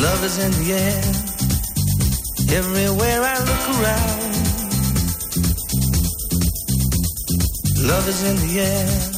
Love is in the air. Everywhere I look around. Love is in the air.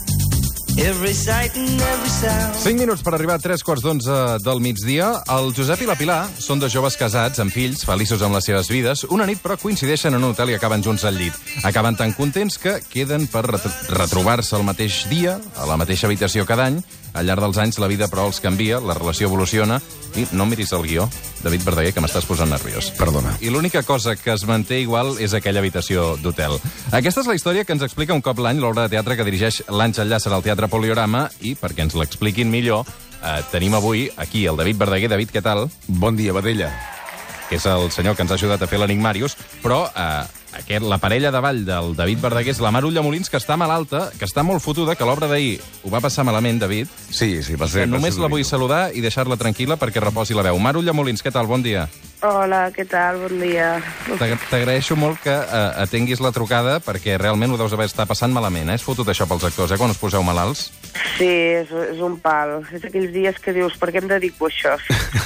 Every sight and every sound. 5 minuts per arribar a 3:15 del migdia. El Josep i la Pilar són dos joves casats, amb fills, feliços amb les seves vides. Una nit, però, coincideixen en un hotel i acaben junts al llit. Acaben tan contents que queden per retrobar-se el mateix dia, a la mateixa habitació cada any. Al llarg dels anys la vida, però, els canvia, la relació evoluciona. I no miris el guió, David Verdaguer, que m'estàs posant nerviós. Perdona. I l'única cosa que es manté igual és aquella habitació d'hotel. Aquesta és la història que ens explica un cop l'any l'obra de teatre que dirigeix l'Àngel Llàcer al Teatre Poliorama, i perquè ens l'expliquin millor, tenim avui aquí el David Verdaguer. David, què tal? Bon dia, vedella. Que és el senyor que ens ha ajudat a fer l'Enigmàrius, però la parella de ball del David Verdaguer és la Mar Ulldemolins, que està malalta, que està molt fotuda, que l'obra d'ahir ho va passar malament, David. Sí, va ser... Només la vull saludar i deixar-la tranquil·la perquè reposi la veu. Mar Ulldemolins, què tal? Bon dia. Hola, què tal? Bon dia. T'agraeixo molt que atenguis la trucada, perquè realment ho deus haver estat passant malament, És fotut això pels actors, quan us poseu malalts? Sí, és un pal. És aquells dies que dius, per què em dedico a això?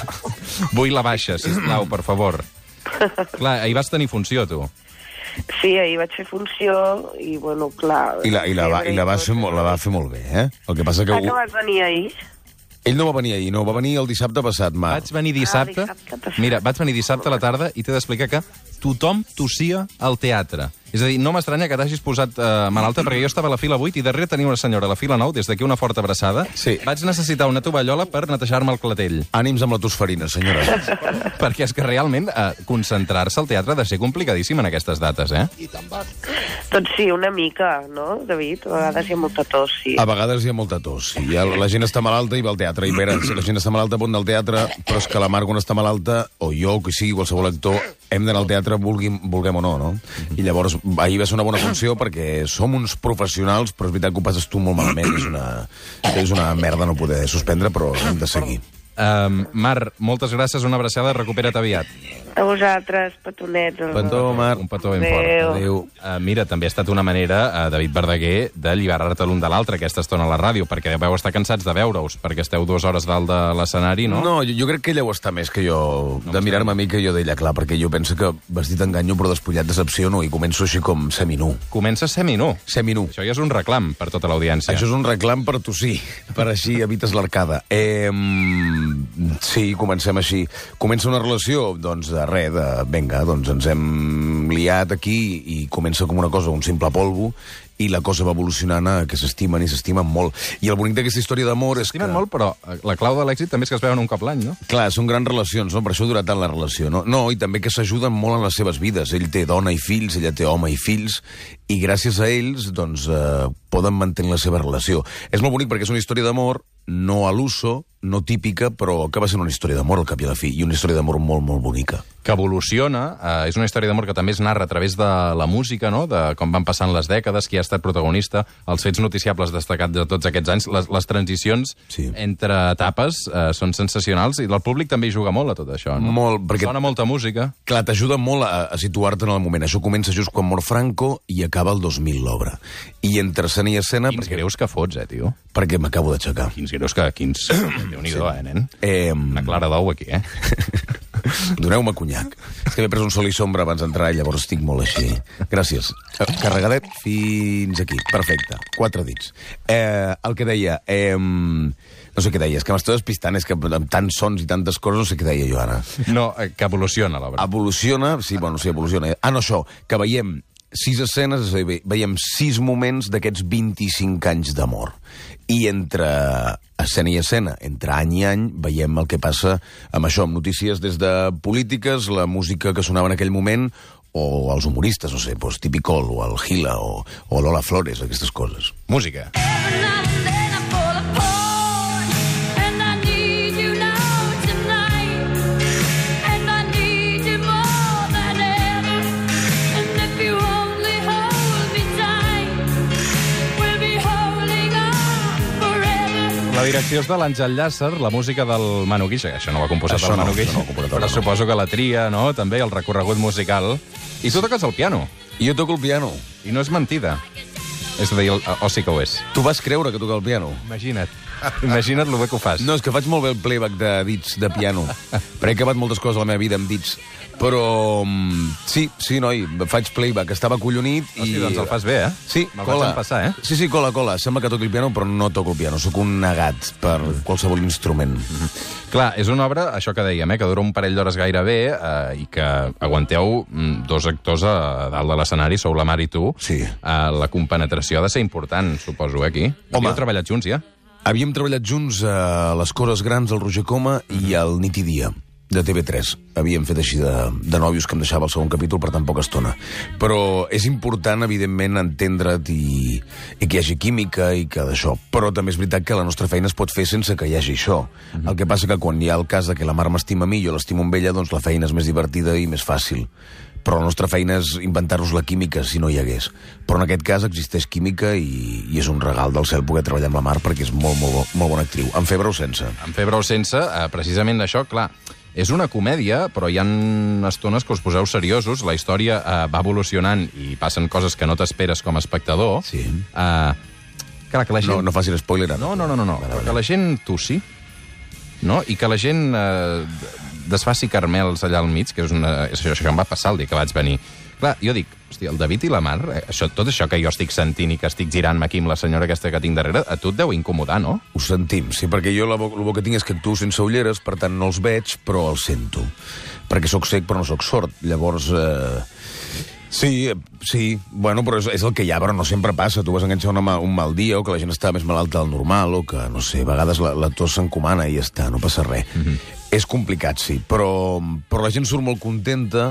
Vull la baixa, sisplau, per favor. Clar, ahir vas tenir funció, tu. Sí, ahir vaig fer funció i, bueno, clar... I la va fer molt bé, El que passa que... Que vas venir ahir? Ell no va venir ahir, no, va venir el dissabte passat, Mar. Vaig venir dissabte. Mira, vaig venir dissabte a la tarda i t'he d'explicar que tothom tossia al teatre. És a dir, no m'estranya que t'hagis posat malalta, perquè jo estava a la fila 8 i darrere tenia una senyora a la fila 9, des d'aquí una forta abraçada. Sí. Vaig necessitar una tovallola per netejar-me el clatell. Ànims amb la tosferina, senyora. Perquè és que realment concentrar-se al teatre ha de ser complicadíssim en aquestes dates, Doncs sí, una mica, no, David? A vegades hi ha molta tos, sí. A vegades hi ha molta tos, sí. La gent està malalta i va al teatre. I vera, si la gent està malalta pot anar al teatre, però és que la Mar, quan està malalta, o jo, que sigui qualsevol actor, hem d'anar al teatre vulguem o no? I llavors, ahir va ser una bona funció perquè som uns professionals, però és veritat que ho passes tu molt malament. És una merda no poder suspendre, però hem de seguir. Mar, moltes gràcies, una abraçada, recupera't aviat. A vosaltres, petonets. Petó, Mar. Un petó ben fort. Adéu. Mira, també ha estat una manera, David Verdaguer, d'alliberar-te l'un de l'altre aquesta estona a la ràdio, perquè deveu estar cansats de veure-us, perquè esteu 2 hores dalt de l'escenari, no? No, jo crec que ella ho està més que jo, de mirar-me a mi que jo d'ella, clar, perquè jo penso que vestit enganyo però despullat decepciono i començo així com seminu. Comences seminu. Seminu. Això ja és un reclam per tota l'audiència. Això és un reclam per tossir, per així evites l'arcada. Sí, comencem així. Comença una relació, doncs, vinga, doncs ens hem liat aquí i comença com una cosa, un simple polvo, i la cosa va evolucionant a que s'estimen i s'estimen molt. I el bonic d'aquesta història d'amor és que... S'estimen molt, però la clau de l'èxit també és que es veuen un cop l'any, no? Clar, són grans relacions, no? Per això dura tant la relació, no? No, i també que s'ajuden molt en les seves vides. Ell té dona i fills, ella té home i fills, i gràcies a ells, doncs, poden mantenir la seva relació. És molt bonic perquè és una història d'amor, no a l'uso, no típica, però que va ser una història d'amor al cap i a la fi, i una història d'amor molt, molt bonica. Que evoluciona, és una història d'amor que també es narra a través de la música, no?, de com van passant les dècades, qui ha estat protagonista, els fets noticiables destacats de tots aquests anys, les transicions entre etapes són sensacionals, i el públic també hi juga molt a tot això, no? Molt, perquè... Sona molta música. Clar, t'ajuda molt a situar-te en el moment. Això comença just quan mor Franco i acaba el 2000 l'obra. I entre escena i escena... Quins greus que fots, tio? Perquè m'acabo d'aixecar. Quins greus que... Déu-n'hi-do, nen? Una clara d'ou aquí, Doneu-me conyac. És que m'he pres un sol i sombra abans d'entrar i llavors estic molt així. Gràcies. Carregadet fins aquí. Perfecte. 4 dits. El que deia... No sé què deia, és que m'estic despistant, és que amb tants sons i tantes coses no sé què deia jo ara. No, que evoluciona l'obra. Evoluciona, sí, evoluciona. No, això, que veiem 6 escenes, és a dir, veiem 6 moments d'aquests 25 anys d'amor. I entre escena i escena, entre any i any, veiem el que passa amb això, amb notícies des de polítiques, la música que sonava en aquell moment, o els humoristes, no sé, doncs Tipicol, o el Gila, o Lola Flores, aquestes coses. Música. La direcció és de l'Àngel Llàcer, la música del Manu Guix, això no ho ha composat el Manu Guix, però suposo que la tria, no?, també, el recorregut musical. I tu toques el piano. I jo toco el piano. I no és mentida. És a dir, sí que ho és. Tu vas creure que tocar el piano? Imagina't lo bé que ho fas. No, és que faig molt bé el playback de dits de piano. Però he acabat moltes coses a la meva vida amb dits. Però sí, noi, faig playback. Estava acollonit i... Hosti, doncs el fas bé, eh? Sí, me'l cola. vaig empassar, eh? Sí, cola. Sembla que toqui el piano, però no toco el piano. Soc un negat per qualsevol instrument. Clar, és una obra, això que dèiem, que dura un parell d'hores gairebé i que aguanteu dos actors a dalt de l'escenari, sou la Mar i tu. Sí. La compenetració ha de ser important, suposo, aquí. Havíeu treballat junts, ja? Havíem treballat junts a Les Cores Grans del Roger Coma i al Nit i Dia, de TV3. Havíem fet així de nòvios que em deixava el segon capítol per tan poca estona. Però és important, evidentment, entendre't i que hi hagi química i que d'això. Però també és veritat que la nostra feina es pot fer sense que hi hagi això. El que passa que quan hi ha el cas de que la Mar m'estima a mi i jo l'estimo amb ella, doncs la feina és més divertida i més fàcil. Però la nostra feina és inventar-nos la química si no hi hagués. Però en aquest cas existeix química i és un regal del cel poder treballar amb la Mar perquè és molt bona actriu. Amb febre o sense. Amb febre o sense, precisament això, clar, és una comèdia, però hi ha estones que us poseu seriosos, la història va evolucionant i passen coses que no t'esperes com a espectador. Sí. Clar, que la gent... No facis spoiler, ara. No. Que la gent tossi, no? I que la gent desfaci carmels allà al mig, que és això que em va passar el dia que vaig venir. Clar, jo dic, hòstia, el David i la Mar, tot això que jo estic sentint i que estic girant-me aquí amb la senyora aquesta que tinc darrere, a tu et deu incomodar, no? Ho sentim, sí, perquè jo el bo que tinc és que actuo sense ulleres, per tant no els veig, però els sento. Perquè sóc cec, però no sóc sord. Llavors... Sí, bueno, però és el que hi ha, però no sempre passa. Tu vas enganxar un mal dia, o que la gent està més malalta del normal, o que, no sé, a vegades la tos s'encomana i ja està, no passa res. És complicat, sí, però la gent surt molt contenta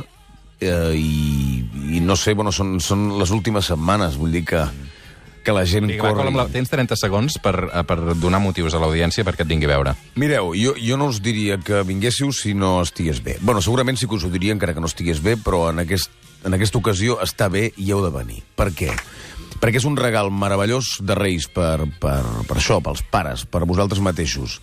i no sé, bueno, són les últimes setmanes, vull dir que la gent corre... Tens 30 segons per donar motius a l'audiència perquè et vingui a veure. Mireu, jo no us diria que vinguéssiu si no estigués bé. Bueno, segurament sí que us ho diria encara que no estigués bé, però en aquesta ocasió està bé i heu de venir. Per què? Perquè és un regal meravellós de Reis per això, pels pares, per vosaltres mateixos,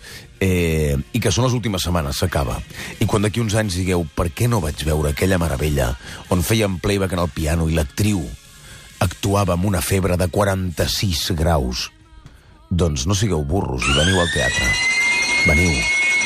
i que són les últimes setmanes, s'acaba. I quan d'aquí uns anys digueu, per què no vaig veure aquella meravella on feien playback en el piano i l'actriu actuava amb una febre de 46 graus, doncs no sigueu burros i veniu al teatre. Veniu.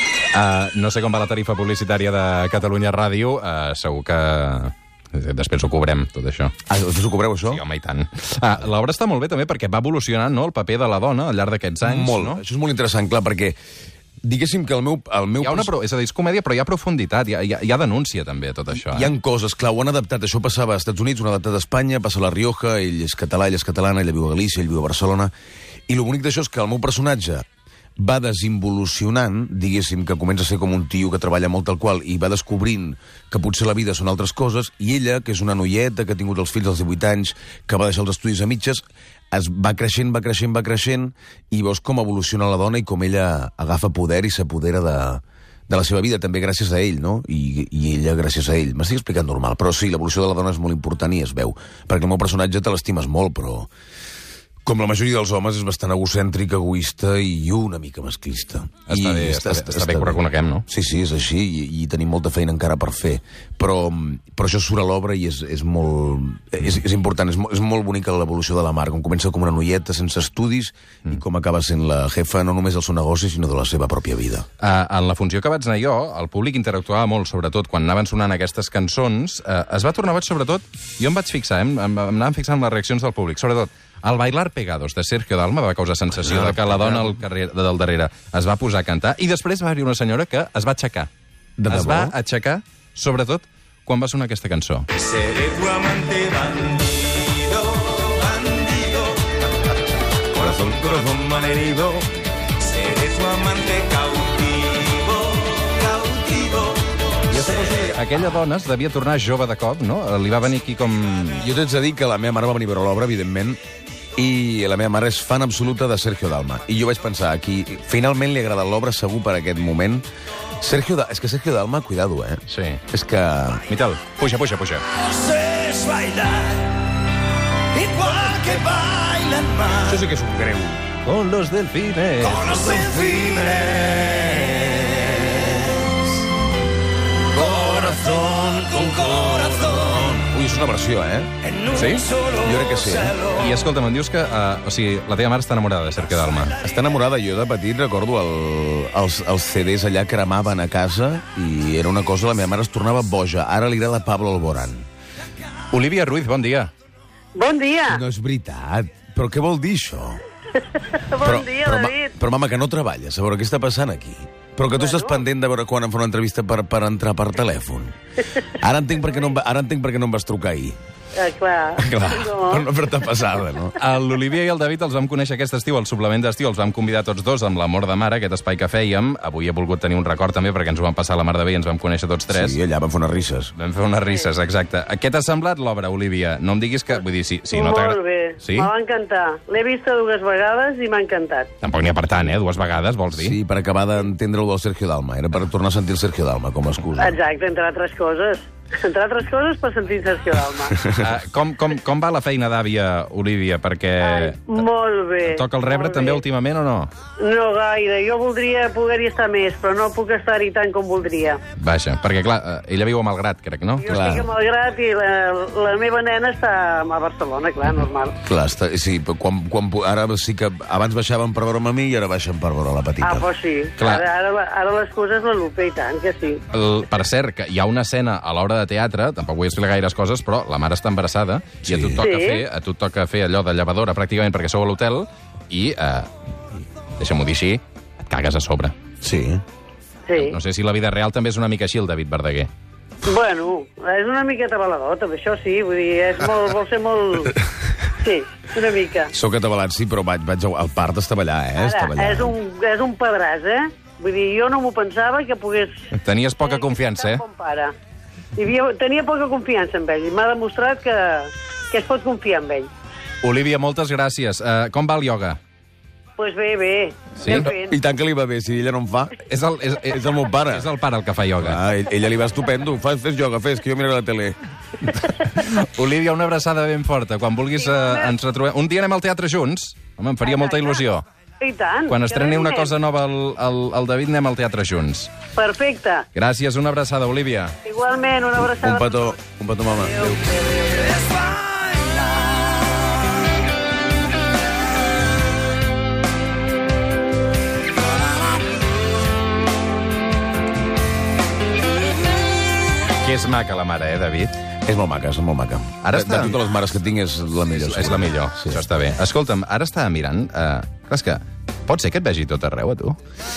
No sé com va la tarifa publicitària de Catalunya Ràdio, segur que... Després ho cobrem, tot això. Després ho cobreu, això? Sí, home, i tant. L'obra està molt bé, també, perquè va evolucionant, no?, el paper de la dona al llarg d'aquests anys. Molt. No? Això és molt interessant, clar, perquè diguéssim que el meu és a dir, és comèdia, però hi ha profunditat, hi ha denúncia, també, tot això. Hi ha coses, clar, ho han adaptat. Això passava als Estats Units, ho han adaptat a Espanya, passa a La Rioja, ell és català, ella és catalana, ella viu a Galícia, ell viu a Barcelona, i el bonic d'això és que el meu personatge va desinvolucionant, diguéssim, que comença a ser com un tio que treballa molt tal qual i va descobrint que potser la vida són altres coses, i ella, que és una noieta, que ha tingut els fills als 18 anys, que va deixar els estudis a mitges, va creixent, i veus com evoluciona la dona i com ella agafa poder i s'apodera de la seva vida, també gràcies a ell, no? I ella gràcies a ell. M'estic explicant normal, però sí, l'evolució de la dona és molt important i es veu. Perquè el meu personatge te l'estimes molt, però... com la majoria dels homes, és bastant egocèntric, egoista i una mica masclista. Està bé que ho reconeguem, no? Sí, és així, i tenim molta feina encara per fer. Però això surt a l'obra i és molt... És important, és molt bonica l'evolució de la Mar, com comença com una noieta sense estudis i com acaba sent la jefa no només del seu negoci, sinó de la seva pròpia vida. En la funció que vaig anar jo, el públic interactuava molt, sobretot quan anaven sonant aquestes cançons, es va tornar boig, sobretot, jo em vaig fixar, em anaven fixant les reaccions del públic, sobretot, el Bailar Pegados de Sergio Dalma va causar sensació de que la dona al carrer del darrere es va posar a cantar i després va haver una senyora que es va aixecar. Es va aixecar, sobretot, quan va sonar aquesta cançó. Seré tu amante bandido, bandido. Corazón malherido. Seré tu amante cautivo, cautivo. Jo suposo que aquella dona es devia tornar jove de cop, no? Li va venir aquí com... Jo t'haig de dir que la meva mare va venir a veure l'obra, evidentment, i la meva mare és fan absoluta de Sergio Dalma. I jo vaig pensar, aquí finalment li ha agradat l'obra, segur, per aquest moment. És que Sergio Dalma, cuidado, Sí. És que... Mitel, puja. Es bailar igual que bailan más. Això sí que és un greu. Con los delfines. Con los delfines. Corazón con corazón. Ui, és una versió, Sí? Jo crec que sí, I escolta'm, em dius que o sigui, la teva mare està enamorada de Sergio Dalma. Està enamorada. Jo de petit recordo els CDs allà cremaven a casa i era una cosa, la meva mare es tornava boja. Ara li agrada Pablo Alborán. Olivia Ruiz, bon dia. Bon dia. No és veritat. Però què vol dir això? Bon dia, David. Però, mama, que no treballes. A veure, què està passant aquí? Però que tu estàs pendent de veure quan em fa una entrevista per entrar per telèfon. Ara entenc per què no em vas trucar ahir. Clar. Clar, No. per no fer-te passada, no? L'Olivia i el David els vam conèixer aquest estiu, al suplement d'estiu, els vam convidar tots dos amb l'Amor de Mare, aquest espai que fèiem. Avui he volgut tenir un record també, perquè ens ho vam passar a la mar de bé i ens vam conèixer tots tres. Sí, allà vam fer unes risses. Vam fer unes risses, exacte. Què t'ha semblat l'obra, Olivia? No em diguis que... Vull dir, si no t'agrada... Molt bé. Sí? Me va encantar. L'he vista 2 vegades i m'ha encantat. Tampoc n'hi ha per tant, 2 vegades, vols dir? Sí, per acabar d'entendre-ho del Sergio Dalma. Era per tornar a sentir el Sergio Dalma com a excusa. Exacte, entre altres coses. Entre altres coses, per sentir Sergio Dalma. Com va la feina d'àvia, Olivia? Perquè... Molt bé. Toca el rebre molt també bé. últimament o no? No gaire. Jo voldria poder-hi estar més, però no puc estar-hi tant com voldria. Vaja, perquè clar, ella viu a Malgrat, crec, no? Jo estic a Malgrat i la meva nena està a Barcelona, clar, normal. Clar, sí, ara sí que abans baixaven per veure'm a mi i ara baixen per veure la petita. Ah, doncs sí. Clar. Ara l'excusa és la Lupe, i tant, que sí. Per cert, que hi ha una escena a l'hora de teatre, tampoc vull explicar gaires coses, però la mare està embarassada i a tu et toca Sí. a tu et toca fer allò de llevadora, pràcticament, perquè sou a l'hotel, i, deixa'm-ho dir així, et cagues a sobre. Sí. Sí. No sé si la vida real també és una mica així, el David Verdaguer. Bueno, és una miqueta balador, també, això sí, vull dir, vol ser molt... Sí, una mica. Soc atabalat, sí, però vaig al part estava allà, estava allà. Ara, és un pedràs, Vull dir, jo no m'ho pensava que pogués... Tenies poca confiança, Com pare. Tenia poca confiança en ell, i m'ha demostrat que es pot confiar en ell. Olivia, moltes gràcies. Com va el ioga? Doncs bé, Sí? anem fent. I tant que li va bé, si ella no en fa. És el meu pare. És el pare el que fa ioga. Ah, ella li va estupendo. Fes ioga, que jo miraré la tele. Olivia, una abraçada ben forta. Quan vulguis ens retrobem. Un dia anem al teatre junts. Home, em faria molta il·lusió. I tant. Quan estreni una anem. cosa nova el David, anem al teatre junts. Perfecte. Gràcies, una abraçada, Olivia. Igualment, una abraçada. Un petó, mama. Que és maca la mare, David? És molt maca, és molt maca. Ara està- De totes les mares que tinc és la millor. És la millor, Sí. això està bé. Escolta'm, ara estava mirant... Clar, és que pot ser que et vegi tot arreu, a tu?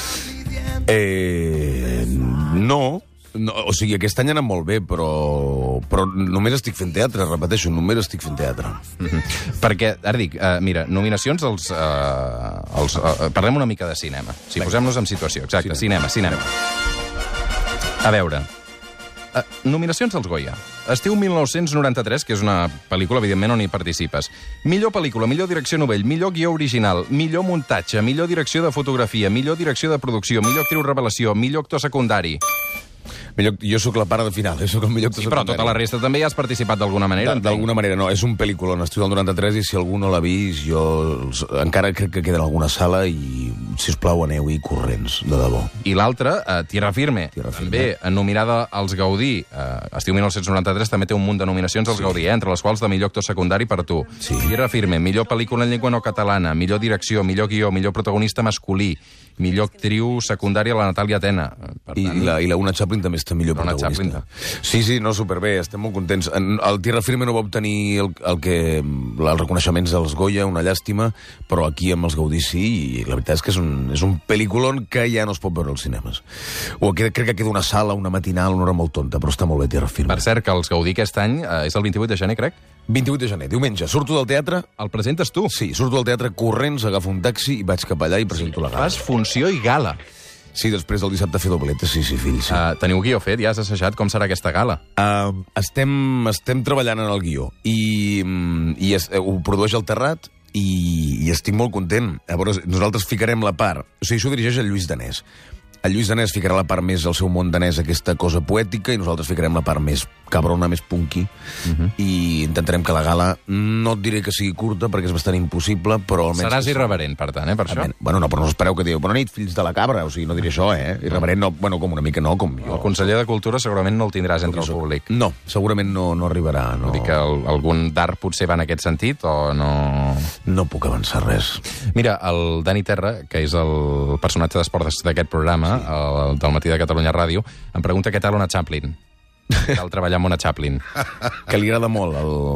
No, o sigui, aquest any ha anat molt bé, però només estic fent teatre, repeteixo, només estic fent teatre. Perquè, ara dic, mira, nominacions parlem una mica de cinema. Si posem-nos en situació, exacte, cinema. A veure, nominacions als Goya. Estiu 1993, que és una pel·lícula, evidentment, on hi participes. Millor pel·lícula, millor direcció novell, millor guió original, millor muntatge, millor direcció de fotografia, millor direcció de producció, millor actriu revelació, millor actor secundari. Jo sóc la part de final, sóc el millor actor Sí, però secundari. tota la resta també hi has participat d'alguna manera. D'alguna manera no, és un pel·lícula, estiu del 93, i si algú no l'ha vist, jo encara crec que queda en alguna sala i, si us plau, aneu-hi corrents, de debò. I l'altra, Tierra Firme, Tierra Firme. també nominada als Gaudí. Estiu 1993 també té un munt de nominacions als Gaudí, entre les quals de millor actor secundari per tu. Sí. Tierra Firme, millor pel·lícula en llengua no catalana, millor direcció, millor guió, millor protagonista masculí, millor actriu secundària la Natàlia Tena. Per I tant, la Una Chaplin també està millor Una protagonista. Chaplin. Sí, no, superbé, estem molt contents. El Tierra Firme no va obtenir els reconeixements dels Goya, una llàstima, però aquí amb els Gaudí sí, i la veritat és que és un pel·lículon que ja no es pot veure als cinemes. Crec que queda una sala, una matinal, una hora molt tonta, però està molt bé Tierra Firme. per cert, que els Gaudí aquest any és el 28 de gener, crec. 28 de gener, diumenge, surto del teatre. El presentes tu. Sí, surto del teatre corrents, agafo un taxi i vaig cap allà i presento la gala. Fas funció i gala. Sí, després del dissabte fer dobleta, sí, fill, sí. Teniu guió fet? Ja has assajat com serà aquesta gala? Estem treballant en el guió i ho produeix el Terrat i estic molt content. Llavors, nosaltres ficarem la part... O sigui, això ho dirigeix el Lluís Danés. El Lluís Danès ficarà la part més al seu món danès, aquesta cosa poètica, i nosaltres ficarem la part més cabrona, més punky, i intentarem que la gala, no et diré que sigui curta, perquè és bastant impossible, però almenys... Seràs irreverent, per tant, per això? Bueno, no, però no us espereu que dieu, bona nit, fills de la cabra, o sigui, no diré això, irreverent, no, bueno, com una mica no, com jo. El conseller de Cultura segurament no el tindràs entre el públic. No, segurament no arribarà. No. Vull dir que algun d'art potser va en aquest sentit, o no... No puc avançar res. Mira, el Dani Terra, que és el personatge d'esports d'aquest programa, el del Matí de Catalunya Ràdio, em pregunta què tal una Chaplin. Cal treballar amb una Chaplin. Que li agrada molt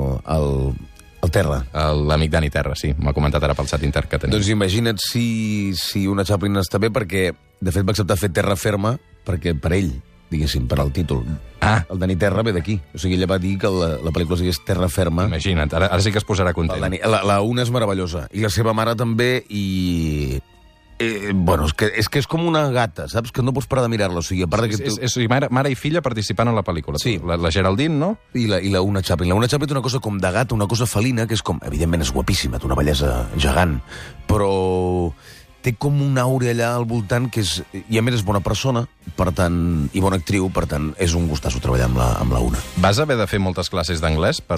el Terra. L'amic Dani Terra, sí. M'ha comentat ara pel xat intern que tenim. Doncs imagina't si una Chaplin està bé, perquè, de fet, va acceptar fer Terra Ferma perquè per ell, diguéssim, per al títol. El Dani Terra ve d'aquí. O sigui, ella va dir que la pel·lícula sigués Terra Ferma. Imagina't, ara sí que es posarà content. La una és meravellosa. I la seva mare també, i... bueno, és que és com una gata, saps? Que no pots parar de mirar-la. O sigui, a part que és mare i filla participant en la pel·lícula. Sí. La Geraldine, no? I la Una Chaplin. La Una Chaplin té una cosa com de gata, una cosa felina, que és com... Evidentment és guapíssima, té una bellesa gegant, però té com una àurea allà al voltant que és... I a més és bona persona, per tant, i bona actriu, per tant, és un gustasso treballar amb la Una. Vas haver de fer moltes classes d'anglès per...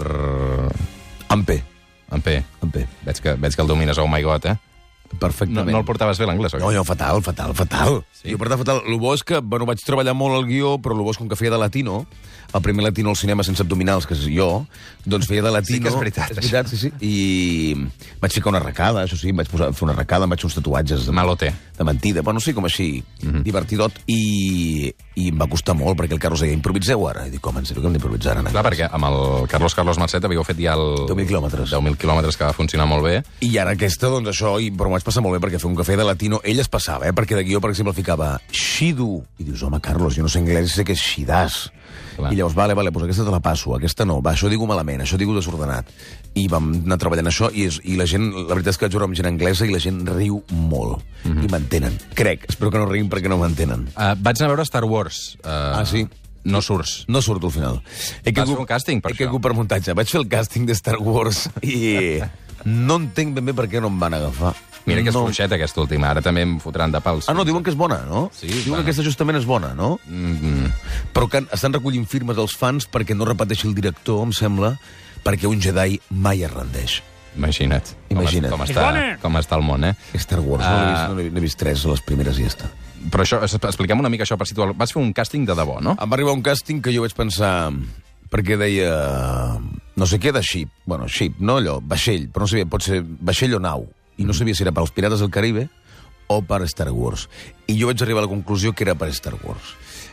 En P. En P. Veig que el domines, oh my god, Perfectament. No el portaves bé, l'anglès, oi? No, jo fatal. Sí? Jo portava fatal. El bo és que, bueno, vaig treballar molt al guió, però el bo és com que feia de latino, el primer latino al cinema sense abdominals, que és jo, doncs feia de latino... Sí que és veritat. És veritat, sí. I vaig ficar una arracada, això sí, em vaig fer una arracada, em vaig fer uns tatuatges... Malote. De mentida, bueno, sí, com així, divertidot, i em va costar molt, perquè el Carlos deia, improviseu ara. I dic, home, en sèrio, que hem d'improvisar ara? Clar, perquè amb el Carlos Marcet havíeu fet ja el... 10.000 quilòmetres. 10.000 quilòmetres, que va funcionar molt bé. I ara aquesta, doncs això, però m'ho vaig passar molt bé, perquè fer un cafè de latino, ell es passava, perquè de guió, per exemple, ficava Shidu. I dius, home, Carlos, jo no sé anglès, sé que és Shidas. Clar. I llavors, vale, doncs aquesta te la passo, aquesta no, va, això digo malament, això digo desordenat. I vam anar treballant això, i la gent, la veritat és que jugo amb gent anglesa i la gent riu molt. I m'entenen. Crec, espero que no riguin perquè no m'entenen. Vaig anar a veure Star Wars. Sí? No surts. No surto al final. Vas fer un càsting per això? He caigut per muntatge. Vaig fer el càsting de Star Wars i no entenc ben bé per què no em van agafar. Mira que és fluixeta aquesta última, ara també em fotran de pals. No, diuen que és bona, no? Sí, diuen que aquesta justament és bona, no? Però que estan recollint firmes dels fans perquè no repeteixi el director, em sembla, perquè un Jedi mai es rendeix. Imagina't. Com està el món, Star Wars, no n'he vist 3 a les primeres i ja està. Però això, expliquem una mica això per situar. Vas fer un càsting de debò, no? Em va arribar un càsting que jo vaig pensar... Perquè deia... No sé què de ship. Bueno, ship, no allò, vaixell. Però no sabia, pot ser vaixell o nau. I no sabia si era pels Pirates del Caribe o per Star Wars. I jo vaig arribar a la conclusió que era per Star Wars.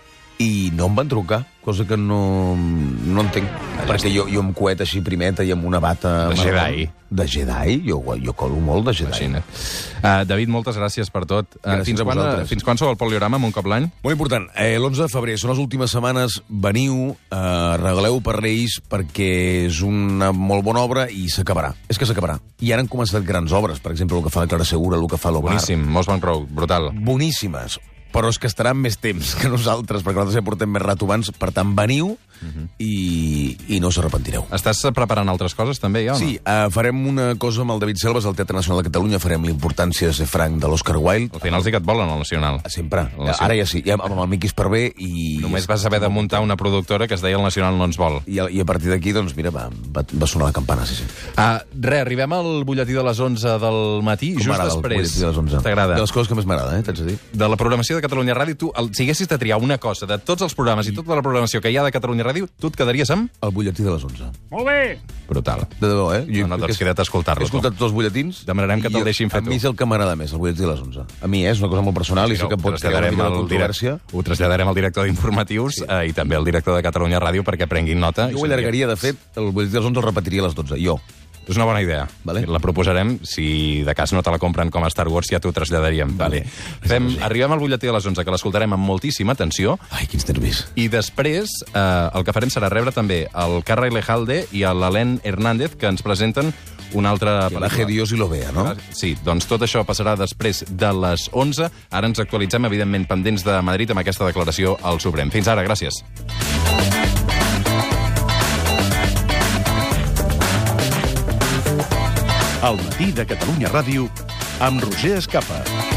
I no em van trucar, cosa que no entenc. Perquè jo em coet així primeta i amb una bata... De Jedi. De Jedi? Jo colo molt de Jedi. David, moltes gràcies per tot. Gràcies a vosaltres. Fins quan sou al Poliorama, un cop l'any? Molt important. L'11 de febrer, són les últimes setmanes. Veniu, regaleu per Reis, perquè és una molt bona obra i s'acabarà. És que s'acabarà. I ara han començat grans obres, per exemple, el que fa la Clara Segura, el que fa l'Omar. Boníssim, Mossman Road, brutal. Boníssimes. Però és que estaran més temps que nosaltres, perquè nosaltres ja portem més rato abans. Per tant, veniu i no us arrepentireu. Estàs preparant altres coses, també, ja, o no? Sí, farem una cosa amb el David Selves al Teatre Nacional de Catalunya. Farem l'importància de ser franc de l'Oscar Wilde. Al final sí que et volen al Nacional. Sempre. Ara ja sí. Ja amb el Miqui Esparvé i... Només vas haver de muntar una productora que es deia El Nacional no ens vol. I a partir d'aquí, doncs, mira, va sonar la campana, sí. Arribem al butlletí de les 11 del matí, just després. T'agrada? De les coses que més m'agrada, t'haig de dir. De la programació de Catalunya Ràdio, tu, si haguessis de triar una cosa de tots els programes i tota la programació que hi ha de Catalunya Ràdio, tu et quedaries amb? El butlletí de les 11. Molt bé! Brutal. De debò, No t'has quedat a escoltar-lo. He escoltat tots els butlletins. Demanarem que te'l deixin fer tu. A mi és el que m'agrada més, el butlletí de les 11. A mi és una cosa molt personal i sé que pot crear una controvèrsia. Ho traslladarem al director d'informatius i també al director de Catalunya Ràdio perquè prenguin nota. Jo ho allargaria, de fet, el butlletí de les 11 el repetiria a les 12, jo. És una bona idea. Vale. La proposarem. Si de cas no te la compren com a Star Wars, ja t'ho traslladaríem. Vale. Arribem al butlletí de les 11, que l'escoltarem amb moltíssima atenció. Ai, quins nervis. I després el que farem serà rebre també el Carra Ilejalde i l'Helene Hernández, que ens presenten una altra pel·lícula. Que Dios y lo vea, no? Sí, doncs tot això passarà després de les 11. Ara ens actualitzem, evidentment, pendents de Madrid amb aquesta declaració al Suprem. Fins ara, gràcies. Al matí de Catalunya Ràdio amb Roger Escapa.